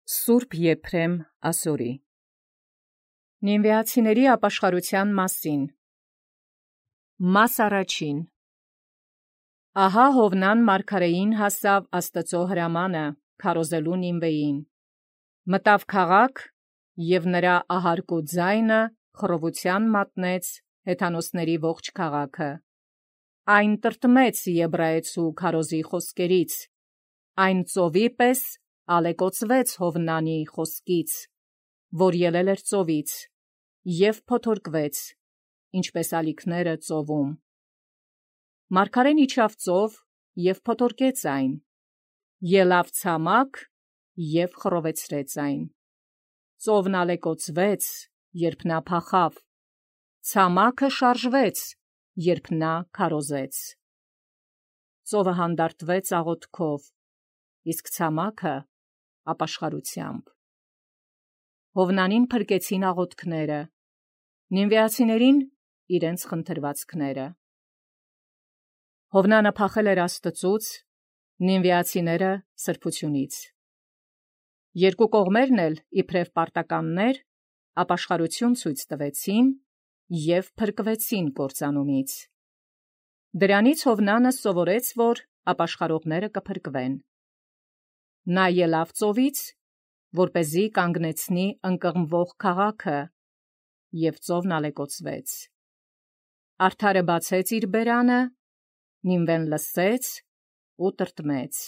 Սուրբ Եփրեմ ասորի Նինվեացիների ապաշխարության մասին Մաս առաջին Ահա Հովնան մարգարեին հասավ Աստծո հրամանը քարոզելու Նինվեին մտավ քաղաք և նրա ահարկու ձայնը խռովության մատնեց հեթանոսների ողջ քաղաքը այն տրտմեց Եբրայեցու քարոզի խոսքերից այն ծովի պես ալեկոծվեց Հովնանի խոսքից, որ ելել էր ծովից, և փոթորկվեց, ինչպես ալիքները ծովում։ Մարգարեն իջավ ծով և փոթորկեց այն, ելավ ցամաք և խռովեցրեց այն։ Ծովն ալեկոծվեց, երբ նա փախավ, ցամաքը շարժվեց, երբ նա քարոզեց։ Ծովը հանդարտվեց աղոթքով, իսկ ցամաքը ապաշխարությամբ։ Հովնանին փրկեցին աղոթքները, նինվեացիներին իրենց խնդրվածքները։ Հովնանը փախել էր Աստծուց, նինվեացիները սրբությունից։ Երկու կողմերն էլ իբրև պարտականներ ապաշխարություն ցույց տվեցին և փրկվեցին կործանումից։ Դրանից Հովնանը սովորեց, որ ապաշխարողները կփրկվեն։ Նա ելավ ծովից, որպեսզի կանգնեցնի ընկղմվող քաղաքը, և ծովն ալեկոծվեց։ Արդարը բացեց իր բերանը, Նինվեն լսեց ու տրտմեց։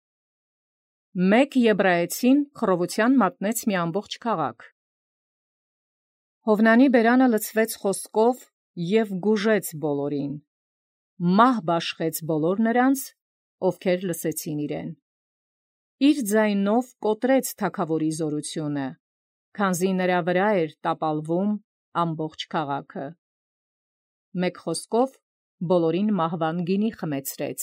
Մեկ եբրայեցին խռովության մատնեց մի ամբողջ քաղաք։ Հովնանի բերանը լցվեց խոսքով և գուժեց բոլորին, մահ բաշխեց բոլոր նրանց, ովքեր լսեցին իրեն։ Իր ձայնով կոտրեց թագավորի զորությունը, քանզի նրա վրա էր տապալվում ամբողջ քաղաքը։ Մեկ խոսքով բոլորին մահվան գինի խմեցրեց։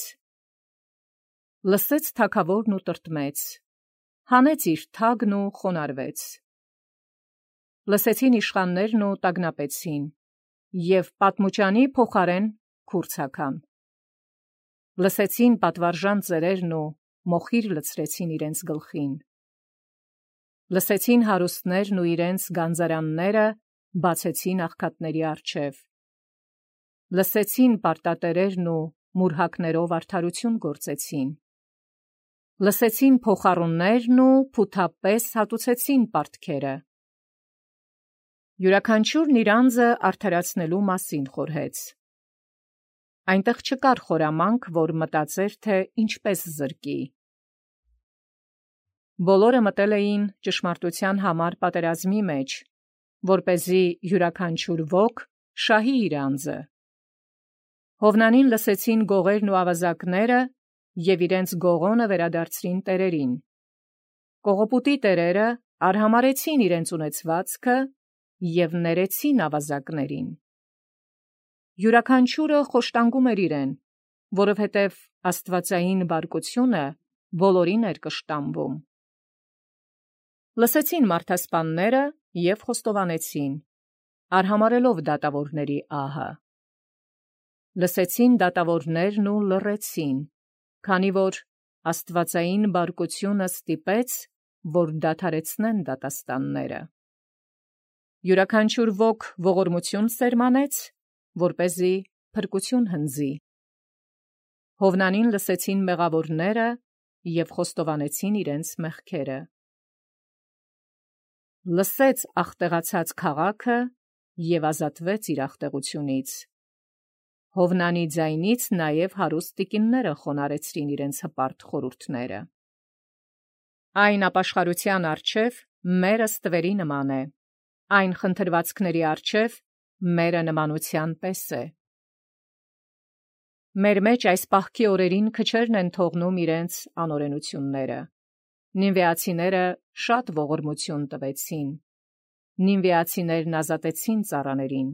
Լսեց թագավորն ու տրտմեց, հանեց իր թագն ու խոնարհվեց։ Լսեցին իշխաններն ու տագնապեցին, և պատմուճանի փոխարեն քուր ցաքան։ Լսեցին պատվարժան ծերերն ու մոխիր լցրեցին իրենց գլխին։ Լսեցին հարուստներն ու իրենց գանձարանները բացեցին աղքատների առջև։ Լսեցին պարտատերերն ու մուրհակներով արդարություն գործեցին։ Լսեցին փոխառուներն ու փութապես հատուցեցին պարտքերը։ Յուրաքանչյուրն իր անձը արդարացնելու մասին խորհեց։ Այնտեղ չկար խորամանկ, որ մտածեր, թե ինչպես զրկի։ Բոլորը մտել էին ճշմարտության համար պատերազմի մեջ, որպեսզի յուրաքանչյուր ոք շահի իր անձը։ Հովնանին լսեցին գողերն ու ավազակները և իրենց գողոնը վերադարձրին տերերին։ Կողոպուտի տերերը արհամարհեցին իրենց ունեցվածքը և ներեցին ավազակներին։ Յուրաքանչյուրը խոշտանգում էր իրեն, որովհետև աստվածային բարկությունը բոլորին էր կշտամբում։ Լսեցին մարդասպանները և խոստովանեցին, արհամարհելով դատավորների ահը։ Լսեցին դատավորներն ու լռեցին, քանի որ աստվածային բարկությունը ստիպեց, որ դադարեցնեն դատաստանները։ Յուրաքանչյուր ոք ողորմություն սերմանեց, որպեսզի փրկություն հնձի։ Հովնանին լսեցին մեղավորները և խոստովանեցին իրենց մեղքերը։ Լսեց աղտեղացած քաղաքը և ազատվեց իր աղտեղությունից։ Հովնանի ձայնից նաև հարուստ տիկինները խոնարհեցրին իրենց հպարտ խորհուրդները։ Այն ապաշխարության առջև մերը ստվերի նման է, այն խնդրվածքների առջև մերը նմանության պես է։ Մեր մեջ այս պահքի օրերին քչերն են թողնում իրենց անօրենությունները։ Նինվեացիները շատ ողորմություն տվեցին։ Նինվեացիներն ազատեցին ծառաներին։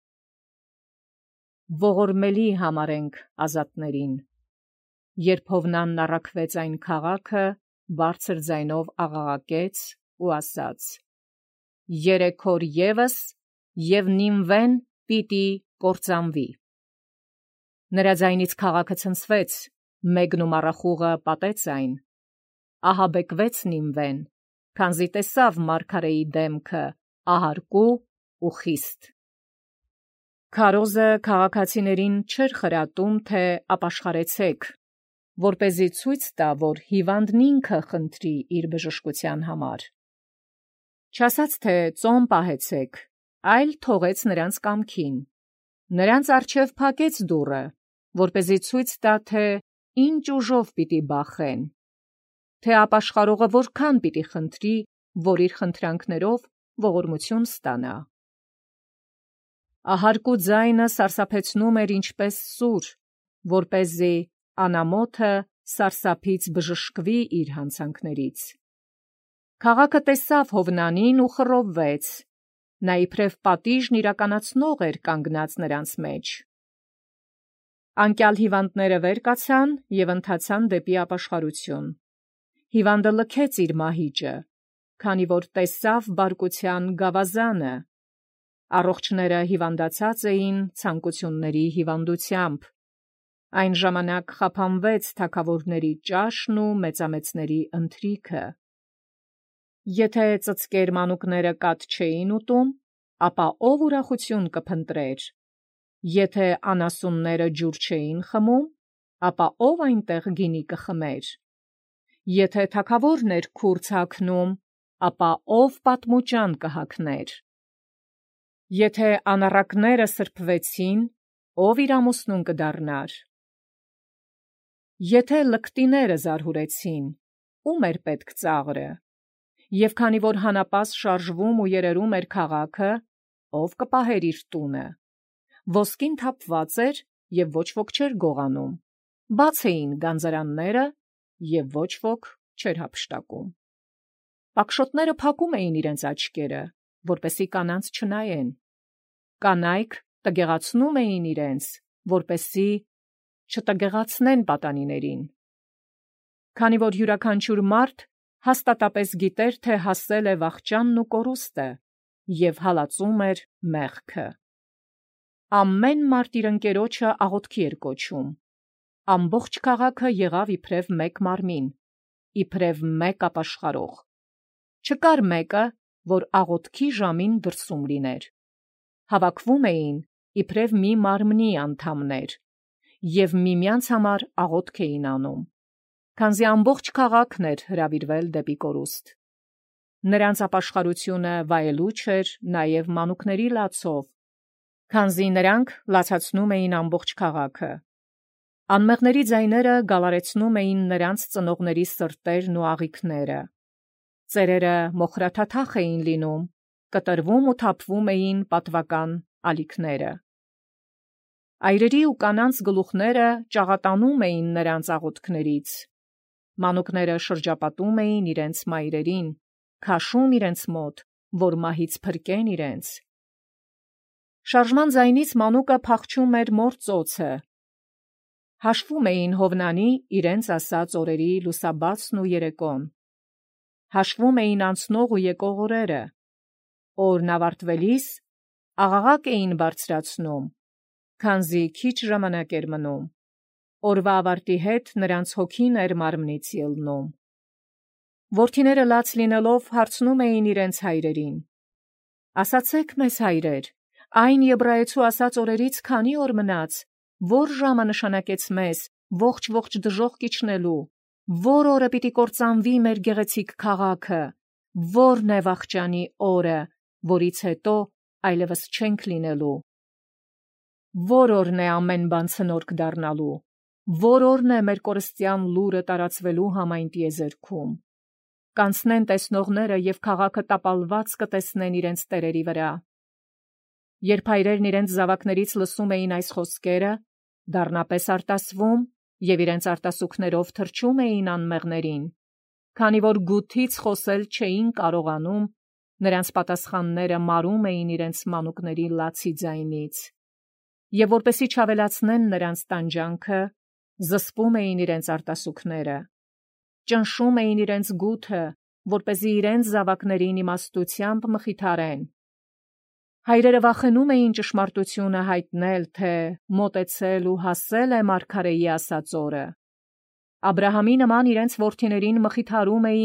Ողորմելի համարենք ազատներին։ Երբ Հովնանն առաքվեց այն քաղաքը, բարձր ձայնով աղաղակեց ու ասաց. «Երեք օր ևս, և Նինվեն պիտի կործանվի»։ Նրա ձայնից քաղաքը ցնցվեց, մեգն ու մառախուղը պատեց այն։ Ահաբեկվեց Նինվեն, քանզի տեսավ մարգարեի դեմքը ահարկու ու խիստ։ Քարոզը քաղաքացիներին չէր խրատում, թե ապաշխարեցեք, որպեսզի ցույց տա, որ հիվանդն ինքը խնդրի իր բժշկության համար։ Չասաց, թե ծոմ պահեցեք, այլ թողեց նրանց կամքին։ Նրանց առջև փակեց դուռը, որպեսզի ցույց տա, թե ինչ ուժով պիտի բախեն, թե ապաշխարողը որքան պիտի խնդրի, որ իր խնդրանքներով ողորմություն ստանա։ Ահարկու ձայնը սարսափեցնում էր ինչպես սուր, որպեսզի անամոթը սարսափից բժշկվի իր հանցանքներից։ Քաղաքը տեսավ Հովնանին ու խռովվեց, նա իբրև պատիժն իրականացնող էր կանգնած նրանց մեջ։ Անկյալ հիվանդները վեր կացան և ընթացան դեպի ապաշխարություն։ Հիվանդը լքեց իր մահիճը, քանի որ տեսավ բարկության գավազանը։ Առողջները հիվանդացած էին ցանկությունների հիվանդությամբ։ Այն ժամանակ խափանվեց թագավորների ճաշն ու մեծամեծների ընթրիքը։ Եթե ծծկեր մանուկները կաթ չէին ուտում, ապա ով ուրախություն կփնտրեր։ Եթե անասունները ջուր չէին խմում, ապա ով այնտեղ գինի կխմեր։ Եթե թագավորն էր քուրձ հագնում, ապա ով պատմուճան կհագներ։ Եթե անառակները սրբվեցին, ով իր ամուսնուն կդառնար։ Եթե լկտիները զարհուրեցին, ում էր պետք ծաղրը։ Եվ քանի որ հանապաս շարժվում ու երերում էր քաղաքը, ով կպահեր իր տունը։ Ոսկին թափված էր, և ոչ ոք չէր գողանում, բաց էին գանձարանները, և ոչ ոք չէր հափշտակում։ Պակշոտները փակում էին իրենց աչքերը, որպեսզի կանանց չնայեն։ Կանայք տգեղացնում էին իրենց, որպեսզի չտգեղացնեն պատանիներին։ Քանի որ յուրաքանչյուր մարդ հաստատապես գիտեր, թե հասել է վախճանն ու կորուստը, և հալածում էր մեղքը։ Ամեն մարդ իր ընկերոջը աղոթքի էր կոչում։ Ամբողջ քաղաքը եղավ իբրև մեկ մարմին, իբրև մեկ ապաշխարող։ Չկար մեկը, որ աղոթքի ժամին դրսում լիներ։ Հավաքվում էին իբրև մի մարմնի անդամներ և միմյանց համար աղոթք էին անում, քանզի ամբողջ քաղաքն էր հրավիրվել դեպի կորուստ։ Նրանց ապաշխարությունը վայելուչ էր նաև մանուկների լացով, քանզի նրանք լացացնում էին ամբողջ քաղաքը։ Անմեղների ձայները գալարեցնում էին նրանց ծնողների սրտերն ու աղիքները։ Ծերերը մոխրաթաթախ էին լինում, կտրվում ու թափվում էին պատվական ալիքները։ Այրերի ու կանանց գլուխները ճաղատանում էին նրանց աղոթքներից։ Մանուկները շրջապատում էին իրենց մայրերին, քաշում իրենց մոտ, որ մահից փրկեն իրենց։ Շարժման ձայնից մանուկը փախչում էր մոր ծոցը։ Հաշվում էին Հովնանի իրենց ասած օրերի լուսաբացն ու երեկոն։ Հաշվում էին անցնող ու եկող օրերը։ Օրն ավարտվելիս աղաղակ էին բարձրացնում, քանզի քիչ ժամանակ էր մնում։ Օրվա ավարտի հետ նրանց հոգին էր մարմնից ելնում։ Որդիները լաց լինելով հարցնում էին իրենց հայրերին. «Ասացեք մեզ, հայրեր, այն Եբրայեցու ասած օրերից քանի օր մնաց, որ ժամը նշանակեց մեզ ողջ դժոխք իջնելու, որ օրը պիտի կործանվի մեր գեղեցիկ քաղաքը, որն է վախճանի օրը, որից հետո այլևս չենք լինելու, որ օրն է ամեն բան ցնորք դառնալու, որ օրն է մեր կորստյան լուրը տարածվելու համայն տիեզերքում։ Կանցնեն տեսնողները և քաղաքը տապալված կտեսնեն իրենց տերերի վրա»։ Երբ հայրերն իրենց զավակներից լսում էին այս խոսքերը, դառնապես արտասվում և իրենց արտասուքներով թրջում էին անմեղներին, քանի որ գութից խոսել չէին կարողանում, նրանց պատասխանները մարում էին իրենց մանուկների լացի ձայնից, և որպեսզի չավելացնեն նրանց տանջանքը, զսպում էին իրենց արտասուքները, ճնշում էին իրենց գութը, որպեսզի իրենց զավակներին իմաստությամբ մխիթարեն։ Հայրերը վախենում էին ճշմարտությունը հայտնել, թե մոտեցել ու հասել է մարգարեի ասած օրը։ Աբրահամի նման իրենց որդիներին մխիթարում էին,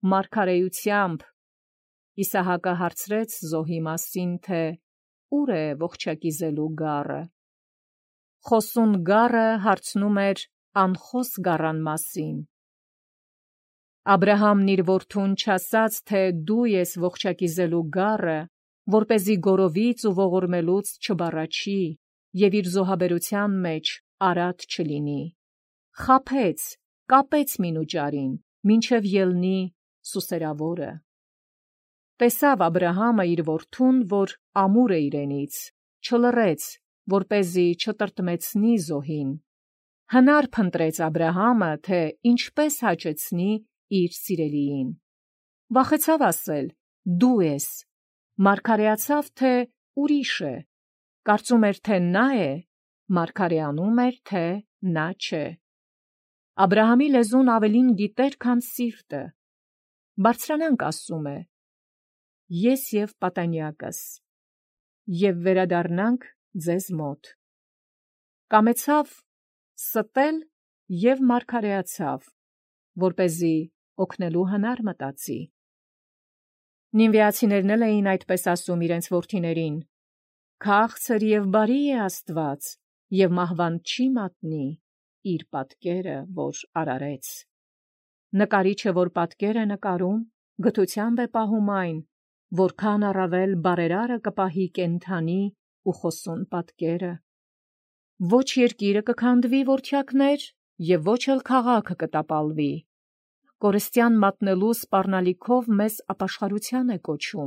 մարգարեությամբ։ Իսահակը հարցրեց զոհի մասին, թե ուր է ողջակիզելու գառը։ Խոսուն գառը հարցնում էր անխոս գառան մասին։ Աբրահամն իր որդուն չասաց, թե դու ես ողջակիզելու գառը, որպեսզի գորովից ու ողորմելուց չբառաչի և իր զոհաբերության մեջ արատ չլինի։ Խաբեց, կապեց մինուճարին, մինչև ելնի սուսերավորը։ Տեսավ Աբրահամը իր որդուն, որ ամուր է իրենից, չլռեց, որպեսզի չտրտմեցնի զոհին։ Հնար փնտրեց Աբրահամը, թե ինչպես հաճեցնի իր սիրելիին։ Վախեցավ ասել. «Դու ես», մարգարեացավ, թե ուրիշ է, կարծում էր, թե նա է, մարգարեանում էր, թե նա չէ։ Աբրահամի լեզուն ավելին գիտեր, քան սիրտը։ Բարձրանանք, ասում է, ես և պատանյակս, և վերադառնանք ձեզ մոտ։ Կամեցավ ստել և մարգարեացավ, որպեսզի օգնելու հնար մտածի։ Նինվեացիներն էլ էին այդպես ասում իրենց որդիներին. «Քաղցր և բարի է Աստված, և մահվան չի մատնի իր պատկերը, որ արարեց»։ Նկարիչը, որ պատկեր է նկարում, գթությամբ է պահում այն, որքան առավել բարերարը կպահի կենդանի ու խոսուն պատկերը։ Ոչ երկիրը կքանդվի, որդյակներ, և ոչ էլ քաղաքը կտապալվի։ Կորստյան մատնելու սպառնալիքով մեզ ապաշխարության է կոչում։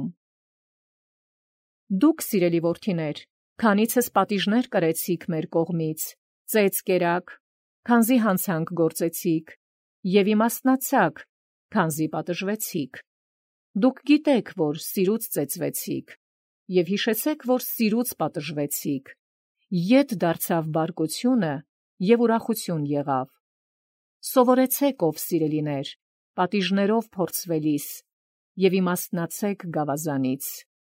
Դուք, սիրելի որդիներ, քանիցս պատիժներ կրեցիք մեր կողմից, ծեծ կերաք, քանզի հանցանք գործեցիք, և իմաստնացաք, քանզի պատժվեցիք։ Դուք գիտեք, որ սիրուց ծեծվեցիք, և հիշեցեք, որ սիրուց պատժվեցիք։ Ետ դարձավ բարկությունը, և ուրախություն եղավ։ Սովորեցեք, ով սիրելիներ, պատիժներով փորձվելիս, և իմաստնացեք գավազանից։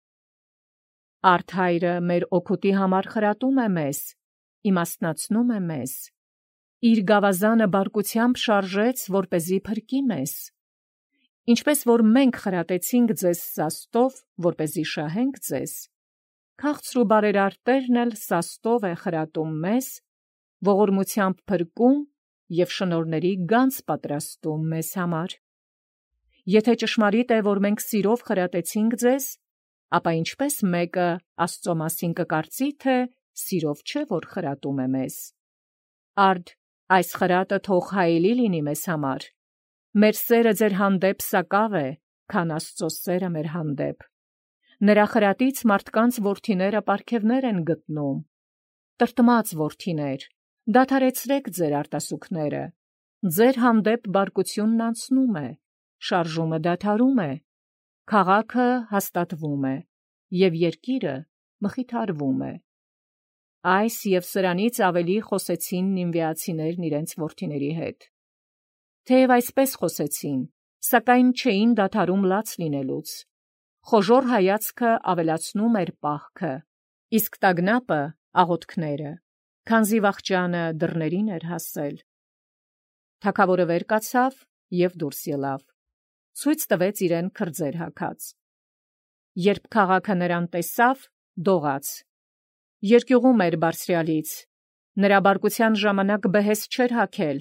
Արդ Հայրը մեր օգուտի համար խրատում է մեզ, իմաստնացնում է մեզ։ Իր գավազանը բարկությամբ շարժեց, որպեսզի փրկի մեզ։ Ինչպես որ մենք խրատեցինք ձեզ սաստով, որպեսզի շահենք ձեզ, քաղցր ու բարերար Տերն էլ սաստով է խրատում մեզ, ողորմությամբ փրկում և շնորհների գանձ պատրաստում մեզ համար։ Եթե ճշմարիտ է, որ մենք սիրով խրատեցինք ձեզ, ապա ինչպես մեկը Աստծո մասին կկարծի, թե սիրով չէ, որ խրատում է մեզ։ Արդ այս խրատը թող հայելի լինի մեզ համար։ Մեր սերը ձեր հանդեպ սակավ է, քան Աստծո սերը մեր հանդեպ։ Նրա խրատից մարդկանց որդիները պարգևներ են գտնում։ Տրտմած որդիներ, դադարեցրեք ձեր արտասուքները։ Ձեր հանդեպ բարկությունն անցնում է, շարժումը դադարում է, քաղաքը հաստատվում է, և երկիրը մխիթարվում է։ Այս և սրանից ավելի խոսեցին նինվեացիներն իրենց որդիների հետ։ Թեև այսպես խոսեցին, սակայն չէին դադարում լաց լինելուց։ Խոժոռ հայացքը ավելացնում էր պահքը, իսկ տագնապը աղոթքները, քանզի վախճանը դռներին էր հասել։ Թագավորը վեր կացավ և դուրս ելավ, ցույց տվեց իրեն քրձեր հագած։ Երբ քաղաքը նրան տեսավ, դողաց։ Երկյուղում էր բարձրյալից, նրա բարկության ժամանակ բեհես չէր հագել։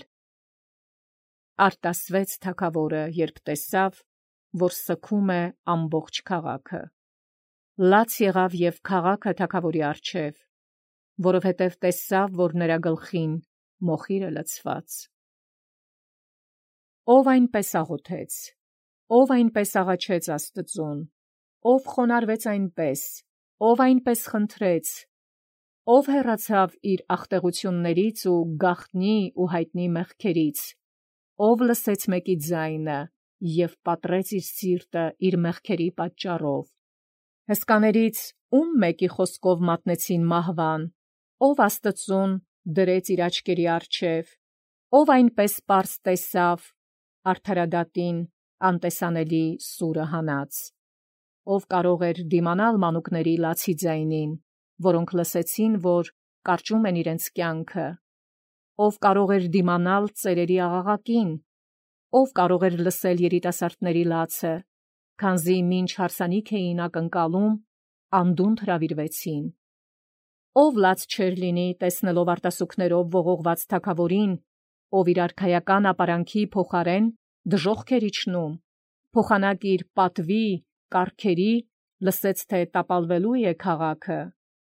Արտասվեց թագավորը, երբ տեսավ, որ սգում է ամբողջ քաղաքը։ Լաց եղավ և քաղաքը թագավորի առջև, որովհետև տեսավ, որ նրա գլխին մոխիր է լցված։ Ով այնպես աղոթեց, ով այնպես աղաչեց Աստծուն, ով խոնարհվեց այնպես, ով այնպես խնդրեց, ով հեռացավ իր աղտեղություններից ու գաղտնի ու հայտնի մեղքերից, ով լսեց մեկի ձայնը և պատռեց իր սիրտը իր մեղքերի պատճառով։ Հսկաներից ում մեկի խոսքով մատնեցին մահվան, ով Աստծուն դրեց իր աչքերի առջև, ով այնպես պարզ տեսավ, արդարադատին անտեսանելի սուրը հանած, ով կարող էր դիմանալ մանուկների լացի ձայնին, որոնք լսեցին, որ կարճում են իրենց կյանքը, ով կարող էր դիմանալ ծերերի աղաղակին, Ով կարող էր լսել երիտասարդների լացը, քանզի մինչ հարսանիք էին ակնկալում, անդունդը հրավիրվեցին։ Ով լաց չէր լինի տեսնելով արտասուքներով ողողված թագավորին, ով իր արքայական ապարանքի փոխարեն դժոխք էր իջնում, փոխանակ իր պատվի, կարգերի, լսեց, թե տապալվելու է քաղաքը։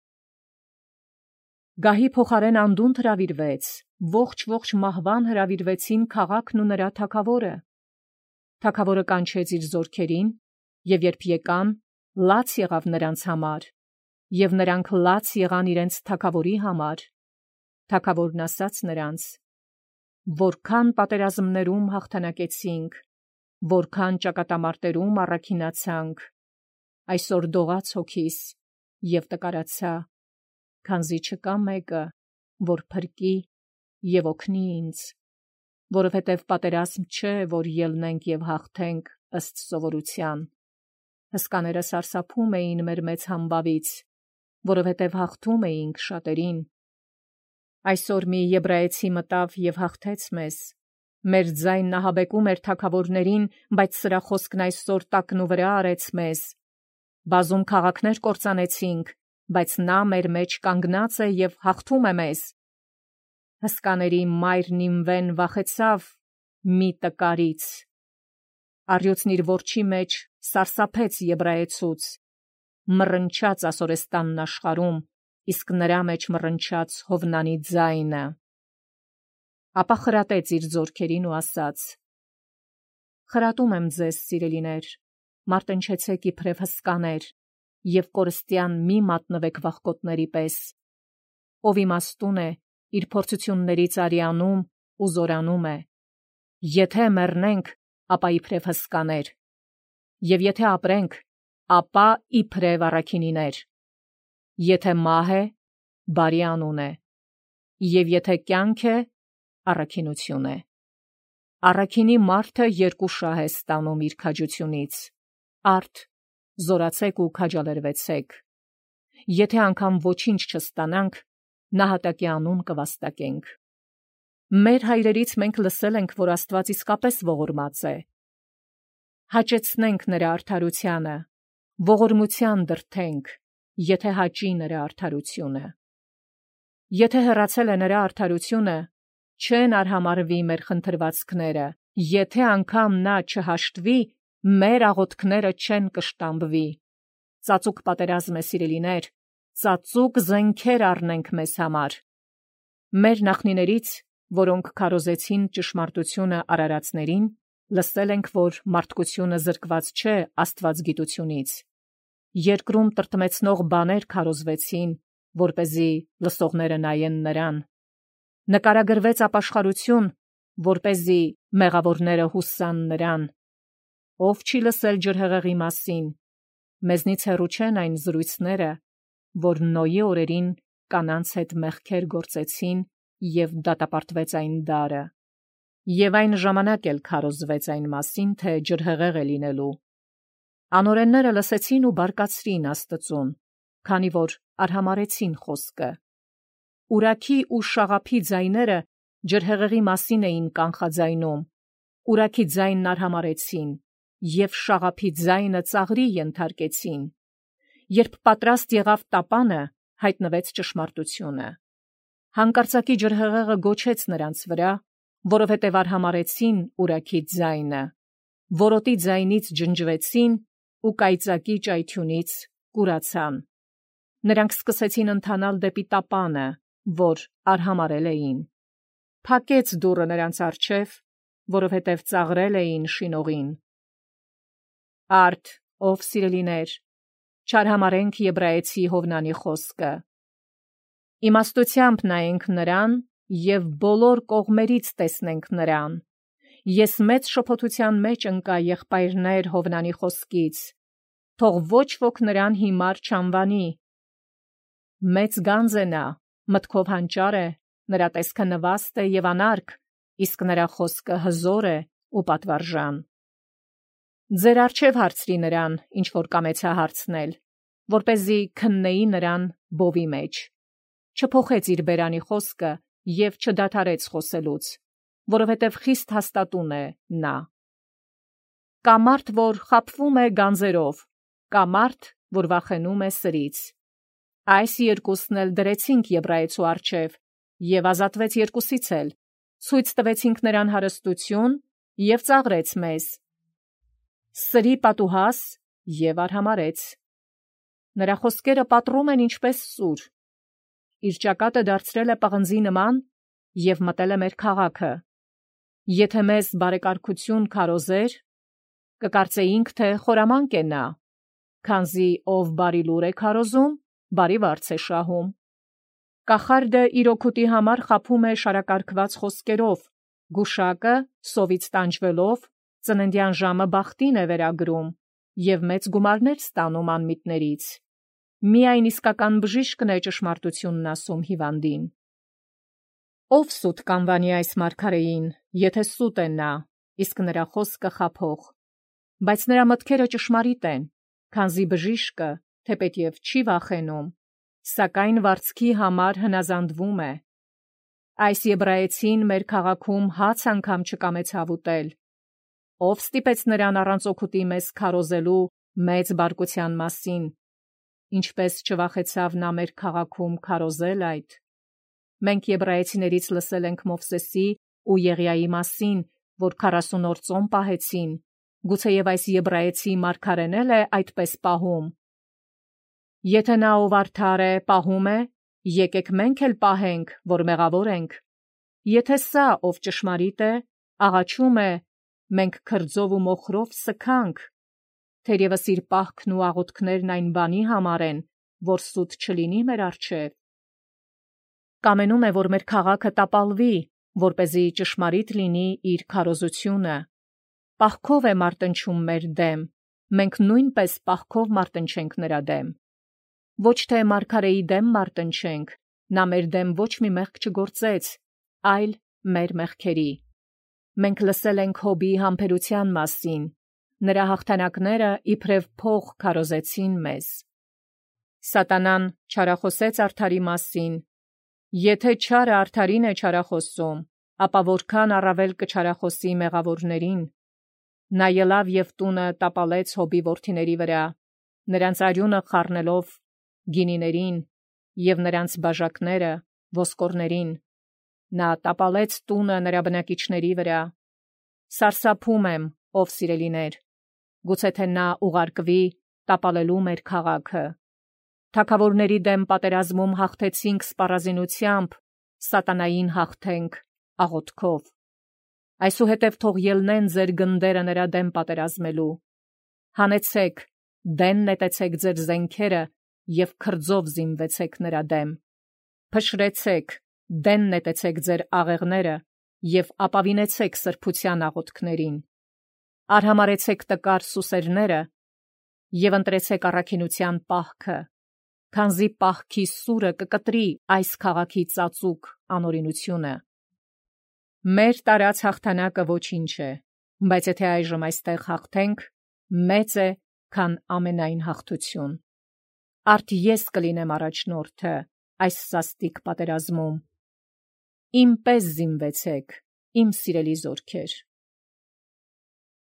Գահի փոխարեն անդունդը հրավիրվեց, ողջ մահվան հրավիրվեցին քաղաքն ու նրա թագավորը։ Թագավորը կանչեց իր զորքերին, և երբ եկան, լաց եղավ նրանց համար, և նրանք լաց եղան իրենց թագավորի համար։ Թագավորն ասաց նրանց. «Որքան պատերազմներում հաղթանակեցինք, որքան ճակատամարտերում առաքինացանք, այսօր դողաց հոգիս և տկարացա, քանզի չկա մեկը, որ փրկի և օգնի ինձ, որովհետև պատերազմ չէ, որ ելնենք և հաղթենք ըստ սովորության։ Հսկաները սարսափում էին մեր մեծ համբավից, որովհետև հաղթում էինք շատերին։ Այսօր մի եբրայեցի մտավ և հաղթեց մեզ։ Մեր ձայնն ահաբեկում էր թագավորներին, բայց սրա խոսքն այսօր տակնուվրա արեց մեզ։ Բազում քաղաքներ կործանեցինք, բայց նա մեր մեջ կանգնած է և հաղթում է մեզ։ Հսկաների մայր Նինվեն վախեցավ մի տկարից։ Առյուծն իր որջի մեջ սարսափեց եբրայեցուց, մռնչաց Ասորեստանն աշխարհում, իսկ նրա մեջ մռնչաց Հովնանի ձայնը։ Ապա խրատեց իր զորքերին ու ասաց. «Խրատում եմ ձեզ, սիրելիներ, մարտնչեցեք իբրև հսկաներ, և կորստյան մի մատնվեք վախկոտների պես։ Ով իմաստուն է, իր փորձություններից արիանում ու զորանում է։ Եթե մեռնենք, ապա իբրև հսկաներ, և եթե ապրենք, ապա իբրև առաքինիներ։ Եթե մահ է, բարի անուն է, և եթե կյանք է, առաքինություն է։ Առաքինի մարդը երկու շահ է ստանում իր քաջությունից. արդ զորացեք ու քաջալերվեցեք։ Եթե անգամ ոչինչ չստանանք, նահատակի անուն կվաստակենք։ Մեր հայրերից մենք լսել ենք, որ Աստված իսկապես ողորմած է։ Հաճեցնենք նրա արդարությանը, ողորմության դրդենք, եթե հաճի նրա արդարությունը։ Եթե հեռացել է նրա արդարությունը, չեն արհամարվի մեր խնդրվածքները, եթե անգամ նա չհաշտվի, մեր աղոթքները չեն կշտամբվի։ Ծածուկ պատերազմ է, սիրելիներ, ծածուկ զենքեր առնենք մեզ համար։ Մեր նախնիներից, որոնք քարոզեցին ճշմարտությունը արարածներին, լսել ենք, որ մարդկությունը զրկված չէ աստվածգիտությունից։ Երկրում տրտմեցնող բաներ քարոզվեցին, որպեսզի լսողները նայեն նրան։ Նկարագրվեց ապաշխարություն, որպեսզի մեղավորները հուսան նրան։ Ով չի լսել ջրհեղեղի մասին, մեզնից հեռու չեն այն զրույցները, որ Նոյի օրերին կանանց հետ մեղքեր գործեցին և դատապարտվեց այն դարը։ Եվ այն ժամանակ էլ քարոզվեց այն մասին, թե ջրհեղեղ է լինելու։ Անօրենները լսեցին ու բարկացրին Աստծուն, քանի որ արհամարհեցին խոսքը։ Ուրաքի ու շաղափի ձայները ջրհեղեղի մասին էին կանխաձայնում, ուրաքի ձայնն արհամարհեցին, և շաղափի ձայնը ծաղրի ենթարկեցին։ Երբ պատրաստ եղավ տապանը, հայտնվեց ճշմարտությունը։ Հանկարծակի ջրհեղեղը գոչեց նրանց վրա, որովհետև արհամարհեցին ուրաքի ձայնը, որոտի ձայնից ջնջվեցին ու կայծակի ճայթյունից կուրացան։ Նրանք սկսեցին ընթանալ դեպի տապանը, որ արհամարհել էին։ Փակեց դուռը նրանց առջև, որովհետև ծաղրել էին շինողին։ Արդ, ով սիրելիներ, չարհամարհենք եբրայեցի Հովնանի խոսքը։ Իմաստությամբ նայենք նրան և բոլոր կողմերից տեսնենք նրան։ Ես մեծ շփոթության մեջ ընկա, եղբայրներ, Հովնանի խոսքից, թող ոչ ոք նրան հիմար չանվանի։ Մեծ գանձ է նա, մտքով հանճար է, նրա տեսքը նվաստ է և անարգ, իսկ նրա խոսքը հզոր է ու պատվարժան։ Ձեր առջև հարցրի նրան, ինչ որ կամեցա հարցնել, որպեսզի քննեի նրան բովի մեջ։ Չփոխեց իր բերանի խոսքը և չդադարեց խոսելուց, որովհետև խիստ հաստատուն է նա։ Կա մարդ, որ խաբվում է գանձերով, կա մարդ, որ վախենում է սրից։ Այս երկուսն էլ դրեցինք Եբրայեցու առջև, և ազատվեց երկուսից էլ, ցույց տվեցինք նրան հարստություն և ծաղրեց մեզ։ Սրի պատուհաս և արհամարեց։ Նրա խոսքերը պատռում են ինչպես սուր։ Իր ճակատը դարձրել է պղնձի նման և մտել է մեր քաղաքը։ Եթե մեզ բարեկարգություն քարոզեր, կկարծեինք, թե խորամանկ է նա, քանզի ով բարի լուր է քարոզում, բարի վարձ է շահում։ Կախարդը իր օգուտի համար խաբում է շարակարգված խոսքերով, գուշակը սովից տանջվելով ծննդյան ժամը բախտին է վերագրում և մեծ գումարներ ստանում անմիտներից։ Միայն իսկական բժիշկն է ճշմարտությունն ասում հիվանդին։ Ով սուտ կանվանի այս մարգարեին, եթե սուտ է նա, իսկ նրա խոսքը խաբող։ Բայց նրա մտքերը ճշմարիտ են, քանզի բժիշկը, թեպետև չի վախենում, սակայն վարձքի համար հնազանդվում է։ Այս եբրայեցին մեր քաղաքում հաց անգամ չկամեցավ ուտել։ Ով ստիպեց նրան առանց օգուտի մեզ քարոզելու մեծ բարկության մասին, ինչպես չվախեցավ նա մեր քաղաքում քարոզել այդ։ Մենք եբրայեցիներից լսել ենք Մովսեսի ու Եղիայի մասին, որ 40 օր ծոմ պահեցին, գուցեև այս եբրայեցի մարգարեն էլ է այդպես պահում։ Եթե նա ով արդար է, պահում է, եկեք մենք էլ պահենք, որ մեղավոր ենք։ Եթե սա, ով ճշմարիտ է, աղաչում է, մենք քրձով ու մոխրով սգանք, թերևս իր պահքն ու աղոթքներն այն բանի համար են, որ սուտ չլինի մեր առջև։ Կամենում է, որ մեր քաղաքը տապալվի, որպեսզի ճշմարիտ լինի իր քարոզությունը։ Պահքով է մարտնչում մեր դեմ, մենք նույնպես պահքով մարտնչենք նրա դեմ։ Ոչ թե մարգարեի դեմ մարտնչենք, նա մեր դեմ ոչ մի մեղք չգործեց, այլ մեր մեղքերի։ Մենք լսել ենք Հոբի համբերության մասին, նրա հաղթանակները իբրև փող քարոզեցին մեզ։ Սատանան չարախոսեց արդարի մասին։ Եթե չարը արդարին է չարախոսում, ապա որքան առավել կչարախոսի մեղավորներին։ Նա ելավ և տունը տապալեց Հոբի որդիների վրա, նրանց արյունը խառնելով գինիներին և նրանց բաժակները ոսկորներին։ Նա տապալեց տունը նրա բնակիչների վրա։ Սարսափում եմ, ով սիրելիներ, գուցե թե նա ուղարկվի տապալելու մեր քաղաքը։ Թագավորների դեմ պատերազմում հաղթեցինք սպառազինությամբ, սատանային հաղթենք աղոթքով։ Այսուհետև թող ելնեն ձեր գնդերը նրա դեմ պատերազմելու։ Հանեցեք, դեն նետեցեք ձեր զենքերը և քրձով զինվեցեք նրա դեմ։ Փշրեցեք, դեն նետեցեք ձեր աղեղները և ապավինեցեք սրբության աղոթքներին։ Արհամարեցեք տկար սուսերները և ընտրեցեք առաքինության պահքը, քանզի պահքի սուրը կկտրի այս քաղաքի ծածուկ անօրինությունը։ Մեր տարած հաղթանակը ոչինչ է, բայց եթե այժմ այստեղ հաղթենք, մեծ է, քան ամենայն հաղթություն։ Արդ ես կլինեմ առաջնորդը այս սաստիկ պատերազմում։ Իմ պես զինվեցեք, իմ սիրելի զորքեր։